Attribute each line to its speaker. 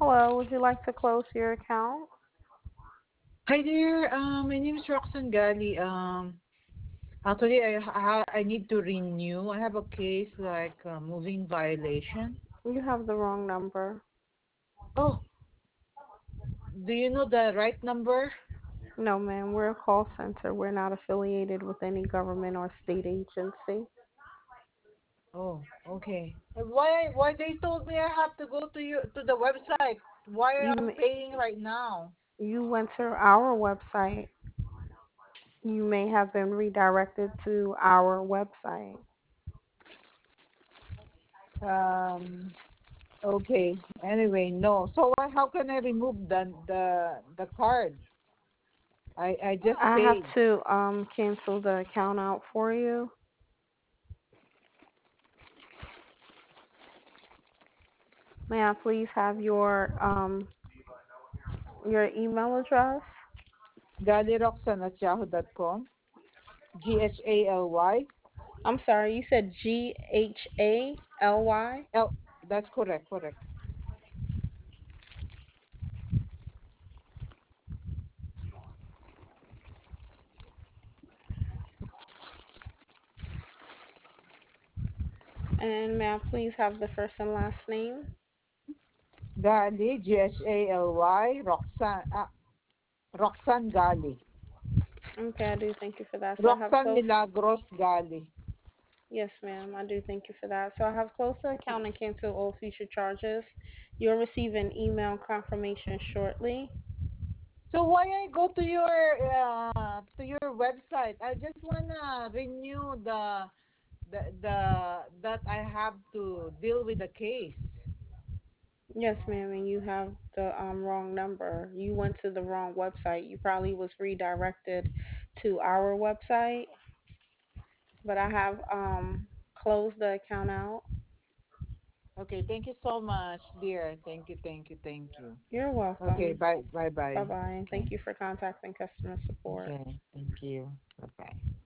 Speaker 1: Hello, would you like to close your account?
Speaker 2: Hi there. My name is Roxanne Gali. Actually, I need to renew. I have a case like moving violation.
Speaker 1: You have the wrong number.
Speaker 2: Oh, do you know the right number?
Speaker 1: No, ma'am, we're a call center. We're not affiliated with any government or state agency.
Speaker 2: Oh, okay. Why they told me I have to go to the website? Why
Speaker 1: You
Speaker 2: I'm
Speaker 1: may,
Speaker 2: paying right now?
Speaker 1: you went to our website. You may have been redirected to our website.
Speaker 2: Um. Okay. Anyway, no. So how can I remove the card? I just
Speaker 1: I have
Speaker 2: paid.
Speaker 1: to cancel the account out for you. May I please have your email address?
Speaker 2: GaliRoxanne@yahoo.com. GHALY.
Speaker 1: I'm sorry, you said GHALY?
Speaker 2: Oh, that's correct, correct.
Speaker 1: And may I please have the first and last name?
Speaker 2: Gali, GHALY, Roxanne Gali.
Speaker 1: Okay, I do thank you for that. So I have
Speaker 2: Roxanne
Speaker 1: closed.
Speaker 2: Milagros Gali.
Speaker 1: Yes, ma'am, I do thank you for that. So I have closed the account and canceled all future charges. You'll receive an email confirmation shortly.
Speaker 2: So why I go to your website? I just wanna renew the that I have to deal with the case.
Speaker 1: Yes, ma'am, and you have the wrong number. You went to the wrong website. You probably was redirected to our website, but I have closed the account out.
Speaker 2: Okay, thank you so much, dear. Thank you, thank you, thank you.
Speaker 1: You're
Speaker 2: Okay,
Speaker 1: welcome.
Speaker 2: bye, bye,
Speaker 1: Bye
Speaker 2: bye.
Speaker 1: bye, and
Speaker 2: Okay,
Speaker 1: thank you for contacting customer support.
Speaker 2: okay, thank you. Bye, bye.